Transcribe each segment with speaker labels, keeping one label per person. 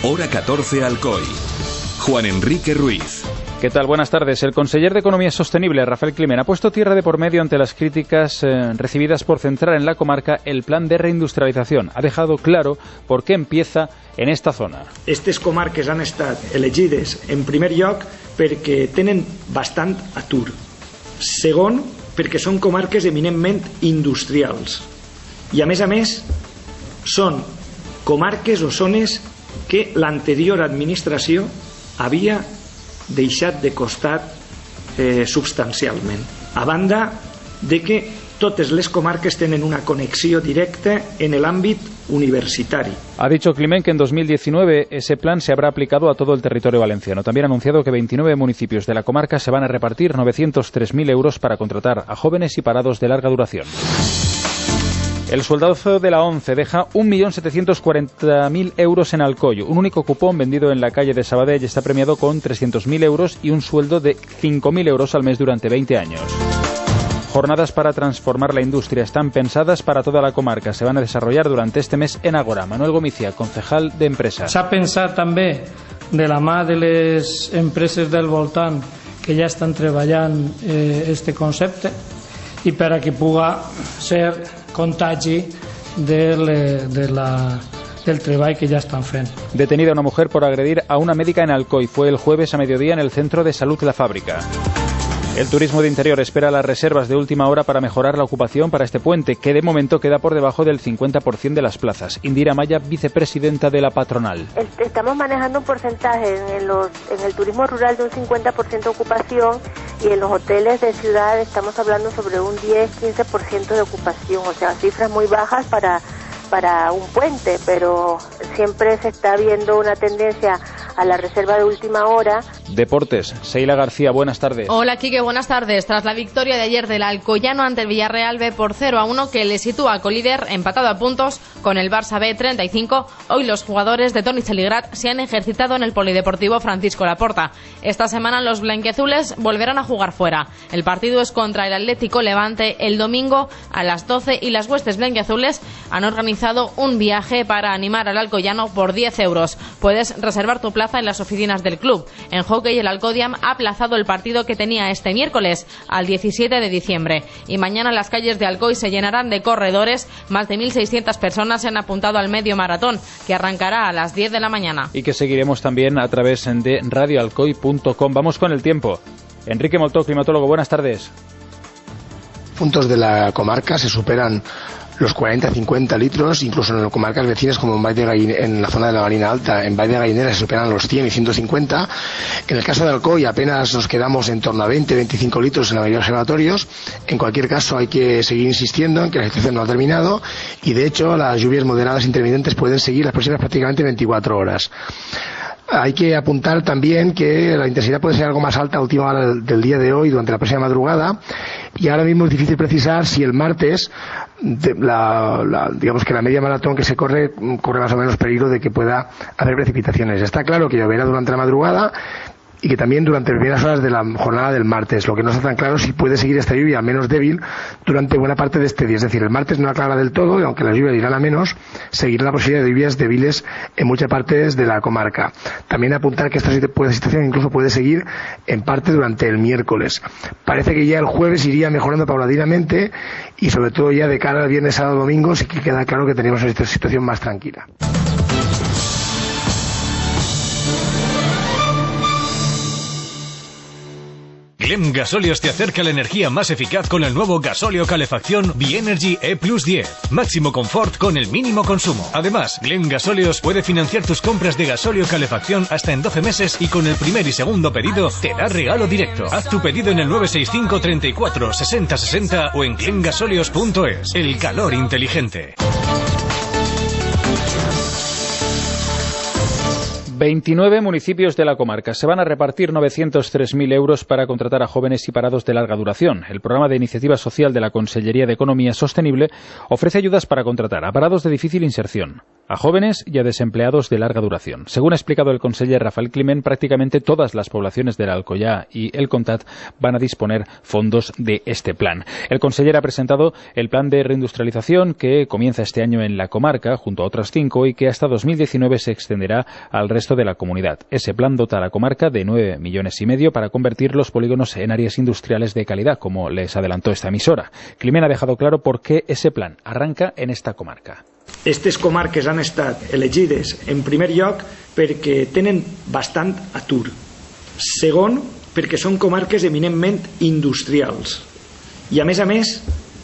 Speaker 1: Hora 14 Alcoy. Juan Enrique Ruiz.
Speaker 2: ¿Qué tal? Buenas tardes. El conseller de Economía Sostenible, Rafael Climent, ha puesto tierra de por medio ante las críticas recibidas por centrar en la comarca el plan de reindustrialitzación. Ha dejado claro por qué empieza en esta zona.
Speaker 3: Aquestes comarques han estat elegides en primer lloc perquè tenen bastant atur. Segon, perquè són comarques eminentment industrials. I a més, són comarques o zones que l'anterior administració havia deixat de costat substancialment. A banda de que totes les comarques tenen una conexió directa en el ámbito universitario.
Speaker 2: Ha dicho Climent que en 2019 ese plan se habrá aplicado a todo el territorio valenciano. También ha anunciado que 29 municipios de la comarca se van a repartir 903.000 euros para contratar a jóvenes y parados de larga duración. El sueldazo de la ONCE deja 1.740.000 euros en Alcoy. Un único cupón vendido en la calle de Sabadell está premiado con 300.000 euros y un sueldo de 5.000 euros al mes durante 20 años. Jornadas para transformar la industria están pensadas para toda la comarca. Se van a desarrollar durante este mes en Ágora. Manuel Gomizia, concejal de Empresa.
Speaker 4: S'ha pensat també de la mà de les empreses del voltant que ja estan treballant este concepte i per a que puga ser contagi del treball que ya están fent.
Speaker 2: Detenida una mujer por agredir a una médica en Alcoy. Fue el jueves a mediodía en el Centro de Salud La Fábrica. El turismo de interior espera las reservas de última hora para mejorar la ocupación para este puente, que de momento queda por debajo del 50% de las plazas. Indira Maya, vicepresidenta de la patronal.
Speaker 5: Estamos manejando un porcentaje en el turismo rural de un 50% de ocupación, y en los hoteles de ciudad estamos hablando sobre un 10-15% de ocupación, o sea, cifras muy bajas para un puente, pero siempre se está viendo una tendencia a la reserva de última hora.
Speaker 2: Deportes, Seila García, buenas tardes.
Speaker 6: Hola, Quique, buenas tardes. Tras la victoria de ayer del Alcoyano ante el Villarreal B por 0-1, que le sitúa colíder empatado a puntos con el Barça B 35, hoy los jugadores de Toni Celigrat se han ejercitado en el Polideportivo Francisco Laporta. Esta semana los blanquiazules volverán a jugar fuera. El partido es contra el Atlético Levante el domingo a las 12 y las huestes blanquiazules han organizado un viaje para animar al Alcoyano por 10 euros. Puedes reservar tu plaza en las oficinas del club. En hockey, el Alcodiam ha aplazado el partido que tenía este miércoles al 17 de diciembre. Y mañana las calles de Alcoy se llenarán de corredores. Más de 1.600 personas se han apuntado al medio maratón, que arrancará a las 10 de la mañana.
Speaker 2: Y que seguiremos también a través de radioalcoy.com. Vamos con el tiempo. Enrique Moltó, climatólogo, buenas tardes.
Speaker 7: Puntos de la comarca se superan los 40-50 litros, incluso en comarcas vecinas como en la zona de la Marina Alta, en Valle de Gallinera se superan los 100 y 150. En el caso de Alcoy apenas nos quedamos en torno a 20-25 litros en la mayoría de los observatorios. En cualquier caso hay que seguir insistiendo en que la situación no ha terminado y de hecho las lluvias moderadas intermitentes pueden seguir las próximas prácticamente 24 horas. Hay que apuntar también que la intensidad puede ser algo más alta a última hora del día de hoy, durante la próxima madrugada, y ahora mismo es difícil precisar si el martes digamos que la media maratón que se corre más o menos peligro de que pueda haber precipitaciones. Está claro que lloverá durante la madrugada y que también durante las primeras horas de la jornada del martes. Lo que no está tan claro es si puede seguir esta lluvia menos débil durante buena parte de este día. Es decir, el martes no aclara del todo, y aunque las lluvias irán a menos, seguirá la posibilidad de lluvias débiles en muchas partes de la comarca. También apuntar que esta situación incluso puede seguir en parte durante el miércoles. Parece que ya el jueves iría mejorando paulatinamente y sobre todo ya de cara al viernes, sábado, domingo sí que queda claro que tenemos una situación más tranquila.
Speaker 8: Clem Gasóleos te acerca la energía más eficaz con el nuevo gasóleo calefacción Bienergy E+10. Máximo confort con el mínimo consumo. Además, Clem Gasóleos puede financiar tus compras de gasóleo calefacción hasta en 12 meses y con el primer y segundo pedido te da regalo directo. Haz tu pedido en el 965 34 60 60 o en clemgasóleos.es. El calor inteligente.
Speaker 2: 29 municipios de la comarca se van a repartir 903.000 euros para contratar a jóvenes y parados de larga duración. El programa de iniciativa social de la Consellería de Economía Sostenible ofrece ayudas para contratar a parados de difícil inserción, a jóvenes y a desempleados de larga duración. Según ha explicado el conseller Rafael Climent, prácticamente todas las poblaciones del Alcoyá y el Comtat van a disponer fondos de este plan. El conseller ha presentado el plan de reindustrialización que comienza este año en la comarca, junto a otras 5, y que hasta 2019 se extenderá al resto de la comunidad. Ese plan dota a la comarca de 9,5 millones para convertir los polígonos en áreas industriales de calidad, como les adelantó esta emisora. Climent ha dejado claro por qué ese plan arranca en esta comarca.
Speaker 3: Aquestes comarques han estat elegides en primer lloc perquè tenen bastant atur. Segon, perquè són comarques eminentment industrials. I a més,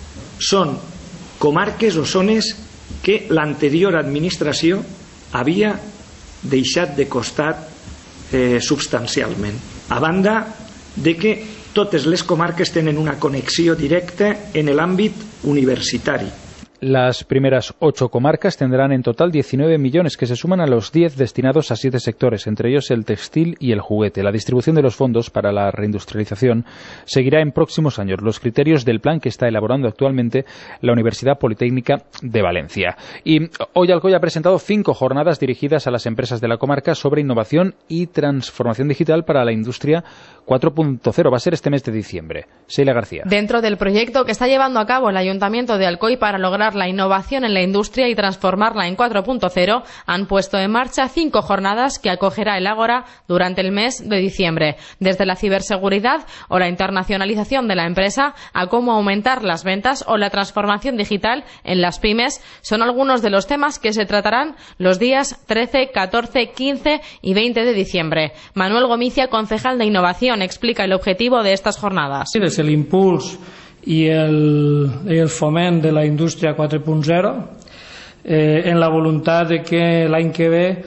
Speaker 3: són comarques o zones que l'anterior administració havia deixat de costat substancialment. A banda de que totes les comarques tenen una connexió directa en l'àmbit universitari.
Speaker 2: Las primeras 8 comarcas tendrán en total 19 millones que se suman a los 10 destinados a 7 sectores, entre ellos el textil y el juguete. La distribución de los fondos para la reindustrialización seguirá en próximos años los criterios del plan que está elaborando actualmente la Universidad Politécnica de Valencia. Y hoy Alcoy ha presentado 5 jornadas dirigidas a las empresas de la comarca sobre innovación y transformación digital para la industria 4.0. Va a ser este mes de diciembre. Sheila García.
Speaker 6: Dentro del proyecto que está llevando a cabo el Ayuntamiento de Alcoy para lograr la innovación en la industria y transformarla en 4.0, han puesto en marcha 5 jornadas que acogerá el Ágora durante el mes de diciembre. Desde la ciberseguridad o la internacionalización de la empresa a cómo aumentar las ventas o la transformación digital en las pymes son algunos de los temas que se tratarán los días 13, 14, 15 y 20 de diciembre. Manuel Gomicia, concejal de Innovación, explica el objetivo de estas jornadas.
Speaker 4: Es el impulso y el foment de la indústria 4.0 en la voluntad de que l'any que ve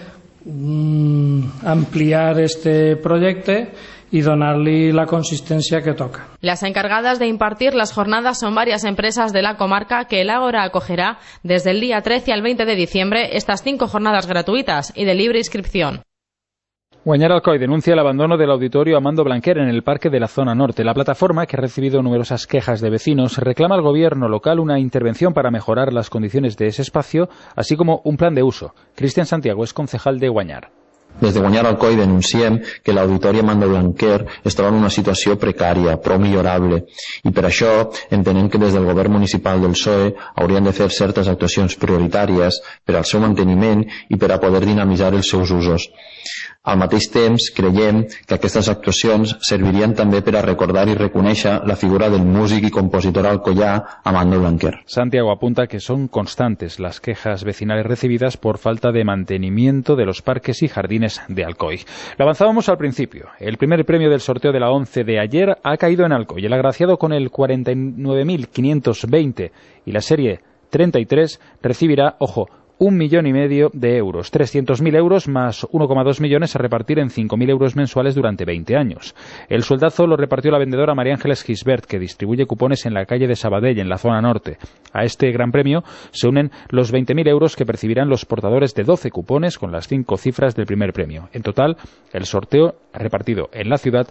Speaker 4: ampliar este projecte y donar-li la consistencia que toca.
Speaker 6: Las encargadas de impartir las jornadas son varias empresas de la comarca que el Ágora acogerá desde el día 13 al 20 de diciembre estas 5 jornadas gratuitas y de libre inscripción.
Speaker 2: Guanyar Alcoy denuncia el abandono del auditorio Amando Blanquer en el parque de la zona norte. La plataforma, que ha recibido numerosas quejas de vecinos, reclama al gobierno local una intervención para mejorar las condiciones de ese espacio, así como un plan de uso. Cristian Santiago es concejal de Guanyar.
Speaker 9: Des de Guanyar Alcoy denunciem que l'auditori Amando Blanquer es troba en una situació precària, prou millorable, i per això entenem que des del govern municipal del PSOE haurien de fer certes actuacions prioritàries per al seu manteniment i per a poder dinamitzar els seus usos. Al mateix temps, creiem que aquestes actuacions servirien també per a recordar y reconèixer la figura del músic y compositor alcoyà Amando Blanquer.
Speaker 2: Santiago apunta que son constantes las quejas vecinales recibidas por falta de mantenimiento de los parques y jardines de Alcoy. Lo avanzábamos al principio. El primer premio del sorteo de la 11 de ayer ha caído en Alcoy. El agraciado con el 49.520 y la serie 33 recibirá, ojo, 1,5 millones de euros, 300.000 euros más 1,2 millones a repartir en 5.000 euros mensuales durante 20 años. El sueldazo lo repartió la vendedora María Ángeles Gisbert, que distribuye cupones en la calle de Sabadell, en la zona norte. A este gran premio se unen los 20.000 euros que percibirán los portadores de 12 cupones con las 5 cifras del primer premio. En total, el sorteo ha repartido en la ciudad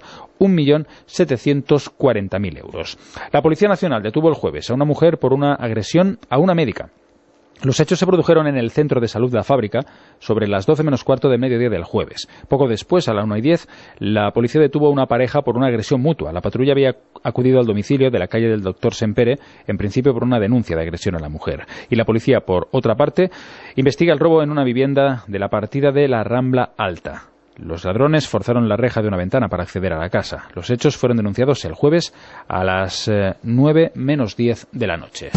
Speaker 2: 1.740.000 euros. La Policía Nacional detuvo el jueves a una mujer por una agresión a una médica. Los hechos se produjeron en el centro de salud de la fábrica sobre las 12 menos cuarto del mediodía del jueves. Poco después, a la 1:10, la policía detuvo a una pareja por una agresión mutua. La patrulla había acudido al domicilio de la calle del Doctor Sempere, en principio por una denuncia de agresión a la mujer. Y la policía, por otra parte, investiga el robo en una vivienda de la partida de la Rambla Alta. Los ladrones forzaron la reja de una ventana para acceder a la casa. Los hechos fueron denunciados el jueves a las 9 menos 10 de la noche.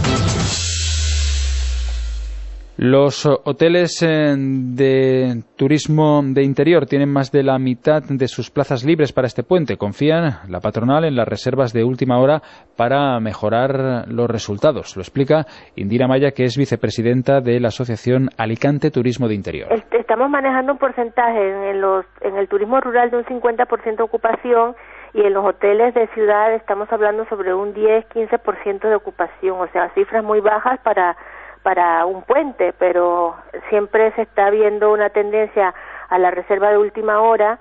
Speaker 2: Los hoteles de turismo de interior tienen más de la mitad de sus plazas libres para este puente. Confían la patronal en las reservas de última hora para mejorar los resultados. Lo explica Indira Maya, que es vicepresidenta de la Asociación Alicante Turismo de Interior.
Speaker 5: Estamos manejando un porcentaje en el turismo rural de un 50% de ocupación, y en los hoteles de ciudad estamos hablando sobre un 10-15% de ocupación, o sea, cifras muy bajas para un puente, pero siempre se está viendo una tendencia a la reserva de última hora.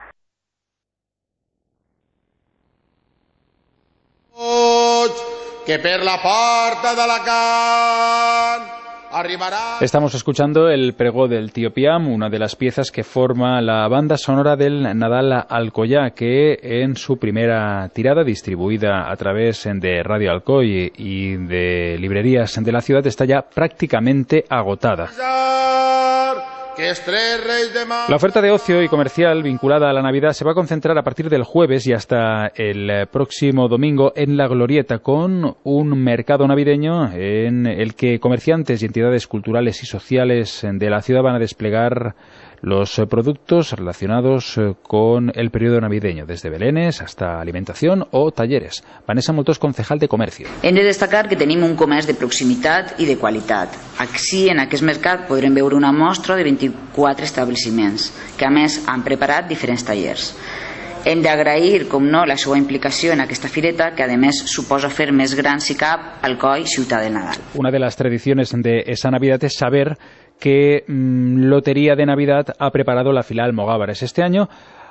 Speaker 10: Que per la porta d'Alacant arribará.
Speaker 2: Estamos escuchando el pregó del Tío Piam, una de las piezas que forma la banda sonora del Nadal Alcoyá, que en su primera tirada, distribuida a través de Radio Alcoy y de librerías de la ciudad, está ya prácticamente agotada. La oferta de ocio y comercial vinculada a la Navidad se va a concentrar a partir del jueves y hasta el próximo domingo en La Glorieta, con un mercado navideño en el que comerciantes y entidades culturales y sociales de la ciudad van a desplegar los productos relacionados con el periodo navideño, desde belenes hasta alimentación o talleres. Vanessa Moltós, concejal de Comercio.
Speaker 11: Hem de destacar que tenim un comerç de proximitat i de qualitat. Així, en aquest mercat podrem veure una mostra de 24 establiments, que a més han preparat diferents tallers. Hem d'agrair, com no, la seva implicació en aquesta fireta, que a més suposa fer més gran si cap Alcoi Ciutat del Nadal.
Speaker 2: Una de las tradiciones de esa Navidad es saber que Lotería de Navidad ha preparado la filial Mogávares. Este año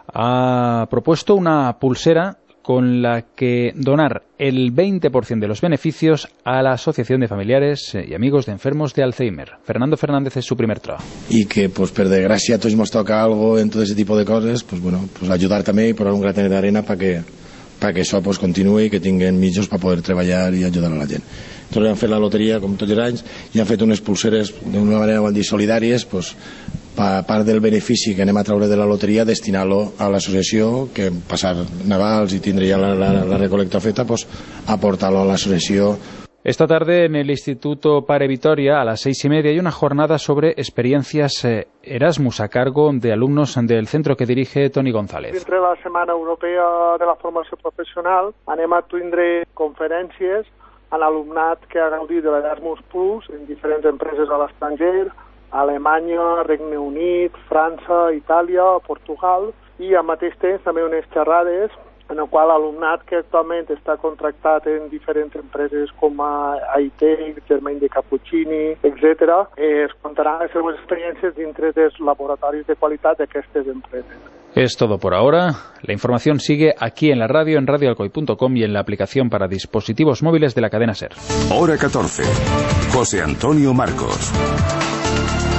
Speaker 2: ha propuesto una pulsera con la que donar el 20% de los beneficios a la Asociación de Familiares y Amigos de Enfermos de Alzheimer. Fernando Fernández es su primer trabajo.
Speaker 12: Y que, pues, per desgràcia, a tots ens toca algo en todo ese tipo de coses, pues, bueno, pues ayudar també i posar un granet d'arena para que això pues, continuï i que tinguin mitjos per poder treballar i ajudar a la gent. Entonces han fet la loteria com tots els anys i han fet unes pulseres d'una manera, vol dir, solidàries, pues, a part del benefici que anem a treure de la loteria, destinar-lo a l'associació, que passar Nadals i tindre ja la recolecta feta, pues, aportar-lo a l'associació.
Speaker 2: Esta tarde en el Instituto Pare Vitoria, a las 6:30, hay una jornada sobre experiencias Erasmus a cargo de alumnos del centro que dirige Toni González.
Speaker 13: Dintre la Setmana Europea de la Formació Professional anem a tindre conferències a l'alumnat que ha gaudit de l'Erasmus Plus en diferents empreses a l'estranger, Alemanya, Regne Unit, França, Itàlia, Portugal, i al mateix temps també unes xerrades en el qual l'alumnat que actualment està contractat en diferents empreses com AIT, Germain de Cappuccini, etc., es contaran les seves experiències dintre dels laboratoris de qualitat d'aquestes empreses.
Speaker 2: Es todo por ahora. La información sigue aquí en la radio, en radioalcoy.com y en la aplicación para dispositivos móviles de la cadena SER.
Speaker 1: Hora 14. José Antonio Marcos.